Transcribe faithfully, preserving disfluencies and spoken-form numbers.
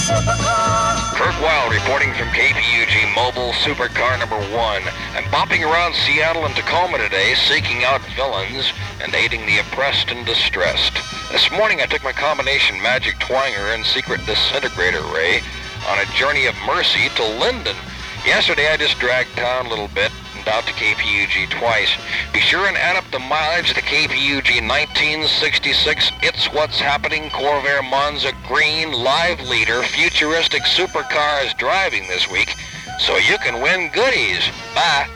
Kirk Wild reporting from K P U G Mobile Supercar number one. I'm bopping around Seattle and Tacoma today, seeking out villains and aiding the oppressed and distressed. This morning I took my combination magic twanger and secret disintegrator ray on a journey of mercy to Linden. Yesterday I just dragged town a little bit and out to K P U G twice. Be sure and add up the mileage of the K P U G nineteen sixty-six It's What's Happening Corvair Monza Green Live Leader futuristic supercar is driving this week, so you can win goodies. Bye.